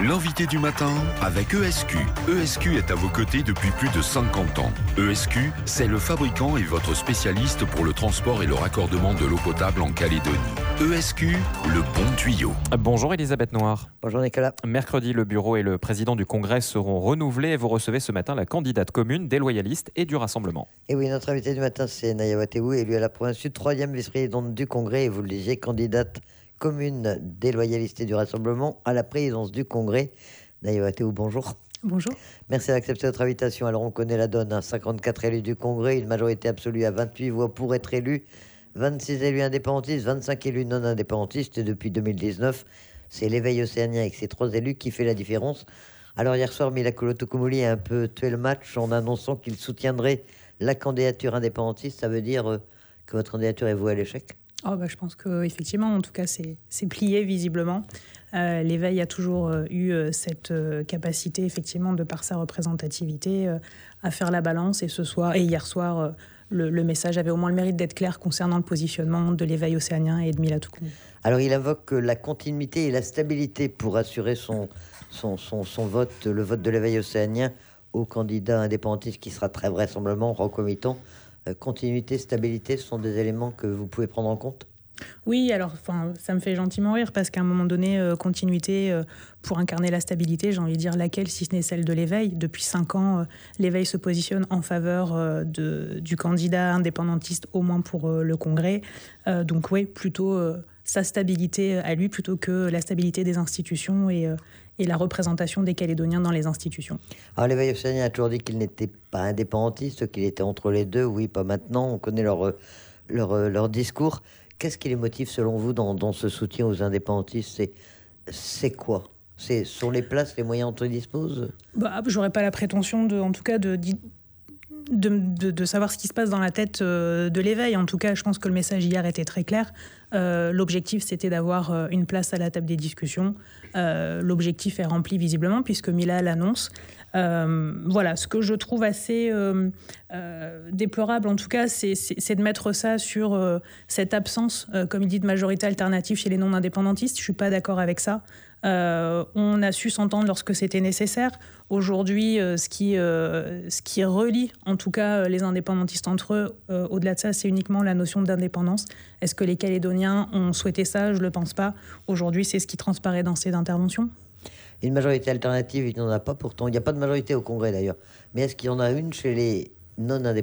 L'invité du matin avec ESQ. ESQ est à vos côtés depuis plus de 50 ans. ESQ, c'est le fabricant et votre spécialiste pour le transport et le raccordement de l'eau potable en Calédonie. ESQ, le bon tuyau. Bonjour Elisabeth Noir. Bonjour Nicolas. Mercredi, le bureau et le président du Congrès seront renouvelés et vous recevez ce matin la candidate commune des loyalistes et du Rassemblement. Et oui, notre invité du matin, c'est Naya Watewu, élue à la province sud, 3e vice-présidente du Congrès, et vous le disiez, candidate commune des loyalistes et du Rassemblement à la présidence du Congrès. Naya Watewu, bonjour. Bonjour. Merci d'accepter notre invitation. Alors on connaît la donne, 54 élus du Congrès, une majorité absolue à 28 voix pour être élu, 26 élus indépendantistes, 25 élus non indépendantistes, et depuis 2019, c'est l'éveil océanien avec ces 3 élus qui fait la différence. Alors hier soir, Mila Kolotokoumoli a un peu tué le match en annonçant qu'il soutiendrait la candidature indépendantiste. Ça veut dire que votre candidature est vouée à l'échec ? Je pense qu'effectivement, en tout cas, c'est plié visiblement. L'éveil a toujours eu cette capacité, effectivement, de par sa représentativité, à faire la balance. Et hier soir, le message avait au moins le mérite d'être clair concernant le positionnement de l'éveil océanien et de Mila Kolotokoumoli. Alors il invoque la continuité et la stabilité pour assurer son vote, le vote de l'éveil océanien au candidat indépendantiste qui sera très vraisemblablement concomitant. Continuité, stabilité, ce sont des éléments que vous pouvez prendre en compte ? Oui, alors ça me fait gentiment rire parce qu'à un moment donné, continuité pour incarner la stabilité, j'ai envie de dire laquelle, si ce n'est celle de l'éveil. Depuis 5 ans, l'éveil se positionne en faveur du candidat indépendantiste, au moins pour le Congrès. Donc oui, plutôt sa stabilité à lui plutôt que la stabilité des institutions et la représentation des Calédoniens dans les institutions. Alors l'éveil océanien a toujours dit qu'il n'était pas indépendantiste, qu'il était entre les deux. Oui, pas maintenant, on connaît leur discours. Qu'est-ce qui les motive selon vous dans ce soutien aux indépendantistes ? C'est quoi ? Sur les places, les moyens dont ils disposent ? J'aurais pas la prétention de savoir ce qui se passe dans la tête de l'éveil. En tout cas, je pense que le message hier était très clair. L'objectif, c'était d'avoir une place à la table des discussions. L'objectif est rempli visiblement, puisque Mila l'annonce. Ce que je trouve assez déplorable, en tout cas, c'est de mettre ça sur cette absence, comme il dit, de majorité alternative chez les non-indépendantistes. Je ne suis pas d'accord avec ça. On a su s'entendre lorsque c'était nécessaire. Aujourd'hui, ce qui relie, en tout cas, les indépendantistes entre eux, au-delà de ça, c'est uniquement la notion d'indépendance. Est-ce que les Calédoniens ont souhaité ça ? Je ne le pense pas. Aujourd'hui, c'est ce qui transparaît dans ces interventions. Une majorité alternative, il n'y en a pas pourtant. Il n'y a pas de majorité au Congrès d'ailleurs. Mais est-ce qu'il y en a une chez les non-indépendantistes ?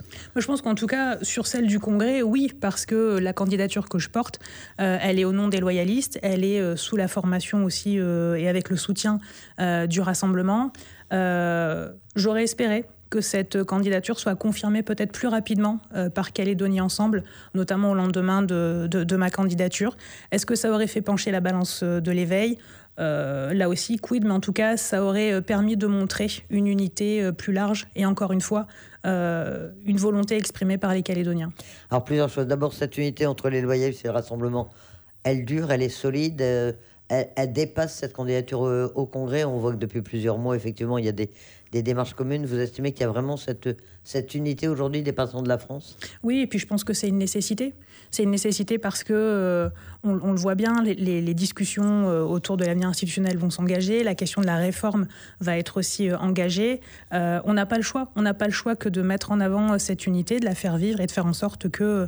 Je pense qu'en tout cas, sur celle du Congrès, oui, parce que la candidature que je porte, elle est au nom des loyalistes, elle est sous la formation aussi et avec le soutien du Rassemblement. J'aurais espéré que cette candidature soit confirmée peut-être plus rapidement par Calédonie Ensemble, notamment au lendemain de ma candidature. Est-ce que ça aurait fait pencher la balance de l'éveil ? Là aussi, quid, mais en tout cas, ça aurait permis de montrer une unité plus large et encore une fois, une volonté exprimée par les Calédoniens. Alors, plusieurs choses. D'abord, cette unité entre les loyalistes et le Rassemblement, elle dure, elle est solide, elle dépasse cette candidature au Congrès. On voit que depuis plusieurs mois, effectivement, il y a des démarches communes. Vous estimez qu'il y a vraiment cette unité aujourd'hui des paysans de la France ? Oui, et puis je pense que c'est une nécessité. C'est une nécessité parce que, on le voit bien, les discussions autour de l'avenir institutionnel vont s'engager. La question de la réforme va être aussi engagée. On n'a pas le choix. On n'a pas le choix que de mettre en avant cette unité, de la faire vivre et de faire en sorte que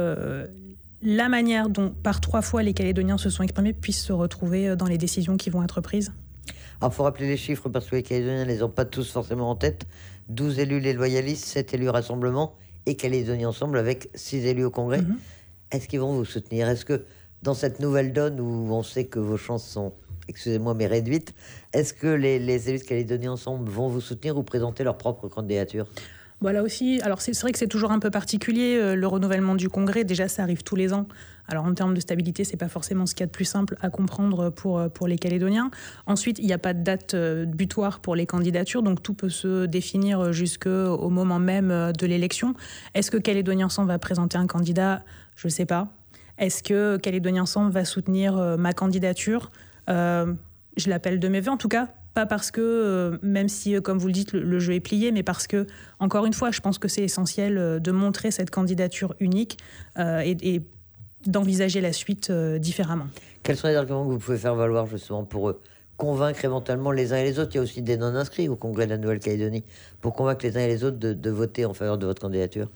la manière dont, par 3 fois, les Calédoniens se sont exprimés puisse se retrouver dans les décisions qui vont être prises. Alors, il faut rappeler les chiffres parce que les Calédoniens ne les ont pas tous forcément en tête. 12 élus les loyalistes, 7 élus Rassemblement et Calédonie Ensemble avec 6 élus au Congrès. Mm-hmm. Est-ce qu'ils vont vous soutenir ? Est-ce que dans cette nouvelle donne où on sait que vos chances sont, excusez-moi, mais réduites, est-ce que les élus de Calédonie Ensemble vont vous soutenir ou présenter leur propre candidature ? Là aussi, alors c'est vrai que c'est toujours un peu particulier, le renouvellement du Congrès. Déjà, ça arrive tous les ans. Alors en termes de stabilité, c'est pas forcément ce qu'il y a de plus simple à comprendre pour les Calédoniens. Ensuite, il n'y a pas de date butoir pour les candidatures, donc tout peut se définir jusqu'au moment même de l'élection. Est-ce que Calédonie Ensemble va présenter un candidat ? Je ne sais pas. Est-ce que Calédonie Ensemble va soutenir ma candidature ? Je l'appelle de mes vœux, en tout cas. Pas parce que, même si, comme vous le dites, le jeu est plié, mais parce que, encore une fois, je pense que c'est essentiel de montrer cette candidature unique et d'envisager la suite différemment. Quels sont les arguments que vous pouvez faire valoir justement pour convaincre éventuellement les uns et les autres. Il y a aussi des non-inscrits au Congrès de la Nouvelle-Calédonie, pour convaincre les uns et les autres de voter en faveur de votre candidature.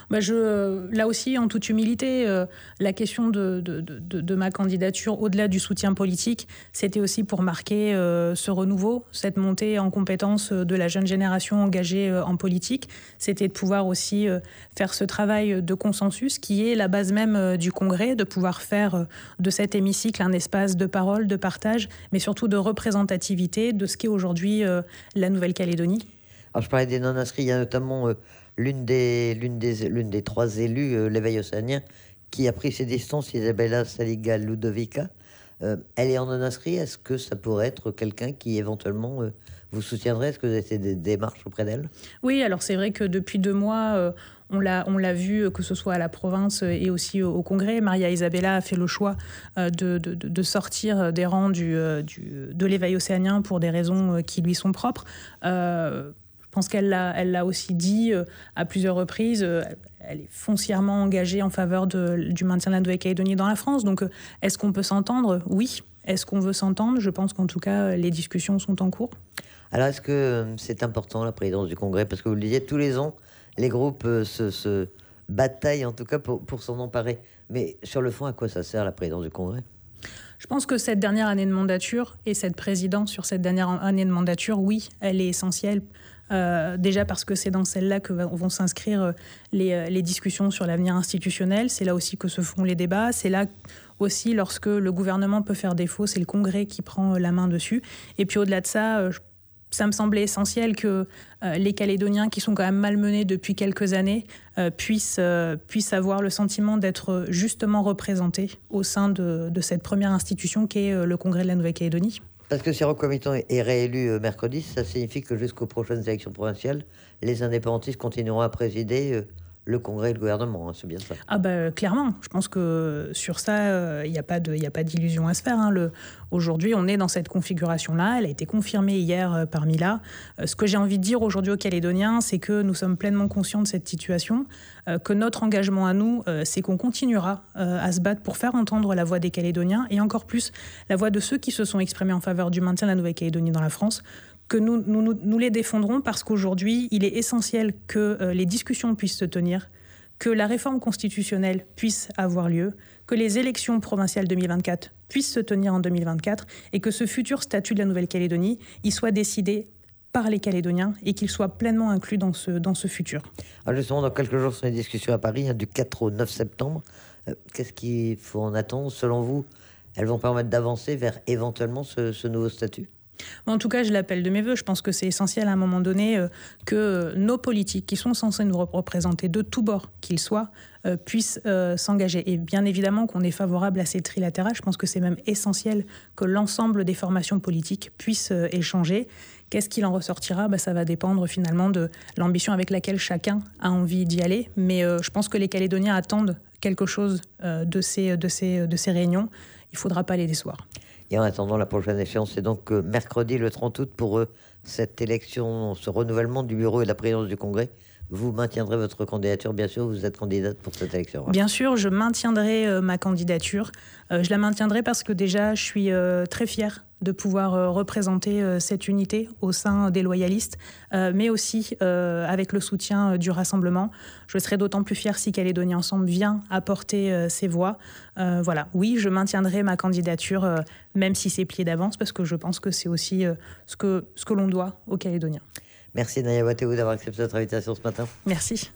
Là aussi, en toute humilité, la question de ma candidature, au-delà du soutien politique, c'était aussi pour marquer ce renouveau, cette montée en compétence de la jeune génération engagée en politique. C'était de pouvoir aussi faire ce travail de consensus qui est la base même du Congrès, de pouvoir faire de cet hémicycle un espace de parole, de partage, mais surtout de représentativité de ce qu'est aujourd'hui la Nouvelle-Calédonie. Alors, je parlais des non-inscrits, il y a notamment l'une des 3 élus, l'éveil océanien, qui a pris ses distances, Isabella Saliga Ludovica. Elle est en non-inscrit. Est-ce que ça pourrait être quelqu'un qui éventuellement vous soutiendrait? Est-ce que vous avez fait des démarches auprès d'elle? Oui, alors c'est vrai que depuis 2 mois, on l'a vu, que ce soit à la province et aussi au Congrès. Maria Isabella a fait le choix de sortir des rangs de l'éveil océanien pour des raisons qui lui sont propres. Je pense qu'elle l'a aussi dit à plusieurs reprises. Elle est foncièrement engagée en faveur du maintien de la Nouvelle-Calédonie dans la France. Donc, est-ce qu'on peut s'entendre? Oui. Est-ce qu'on veut s'entendre? Je pense qu'en tout cas, les discussions sont en cours. Alors, est-ce que c'est important, la présidence du Congrès? Parce que vous le disiez, tous les ans, les groupes se bataillent, en tout cas, pour s'en emparer. Mais sur le fond, à quoi ça sert, la présidence du Congrès? Je pense que cette dernière année de mandature et cette présidence sur cette dernière année de mandature, oui, elle est essentielle. Déjà parce que c'est dans celle-là que vont s'inscrire les discussions sur l'avenir institutionnel. C'est là aussi que se font les débats. C'est là aussi, lorsque le gouvernement peut faire défaut, c'est le Congrès qui prend la main dessus. Et puis au-delà de ça, ça me semblait essentiel que les Calédoniens, qui sont quand même malmenés depuis quelques années, puissent avoir le sentiment d'être justement représentés au sein de cette première institution qu'est le Congrès de la Nouvelle-Calédonie. Parce que si Roch-Comiton est réélu mercredi, ça signifie que jusqu'aux prochaines élections provinciales, les indépendantistes continueront à présider le Congrès et le gouvernement, hein, c'est bien ça? Clairement, je pense que sur ça, il n'y a pas d'illusion à se faire. Aujourd'hui, on est dans cette configuration-là. Elle a été confirmée hier par Mila. Ce que j'ai envie de dire aujourd'hui aux Calédoniens, c'est que nous sommes pleinement conscients de cette situation, que notre engagement à nous, c'est qu'on continuera à se battre pour faire entendre la voix des Calédoniens et encore plus la voix de ceux qui se sont exprimés en faveur du maintien de la Nouvelle-Calédonie dans la France, que nous les défendrons parce qu'aujourd'hui, il est essentiel que les discussions puissent se tenir, que la réforme constitutionnelle puisse avoir lieu, que les élections provinciales 2024 puissent se tenir en 2024 et que ce futur statut de la Nouvelle-Calédonie, il soit décidé par les Calédoniens et qu'il soit pleinement inclus dans ce futur. Alors justement, dans quelques jours, ce sont les discussions à Paris, du 4 au 9 septembre. Qu'est-ce qu'il faut en attendre? Selon vous, elles vont permettre d'avancer vers éventuellement ce nouveau statut? En tout cas, je l'appelle de mes voeux. Je pense que c'est essentiel à un moment donné que nos politiques, qui sont censés nous représenter de tous bords qu'ils soient, puissent s'engager. Et bien évidemment qu'on est favorable à ces trilatérales. Je pense que c'est même essentiel que l'ensemble des formations politiques puissent échanger. Qu'est-ce qu'il en ressortira? Ça va dépendre finalement de l'ambition avec laquelle chacun a envie d'y aller. Mais je pense que les Calédoniens attendent quelque chose de ces réunions. Il ne faudra pas les décevoir. Et en attendant, la prochaine échéance, c'est donc mercredi le 30 août pour cette élection, ce renouvellement du bureau et de la présidence du Congrès. Vous maintiendrez votre candidature, bien sûr, vous êtes candidate pour cette élection. Bien sûr, je maintiendrai ma candidature. Je la maintiendrai parce que déjà, je suis très fière de pouvoir représenter cette unité au sein des loyalistes, mais aussi avec le soutien du Rassemblement. Je serai d'autant plus fière si Calédonie Ensemble vient apporter ses voix. Oui, je maintiendrai ma candidature, même si c'est plié d'avance, parce que je pense que c'est aussi ce que l'on doit aux Calédoniens. Merci Naya Wateou d'avoir accepté notre invitation ce matin. Merci.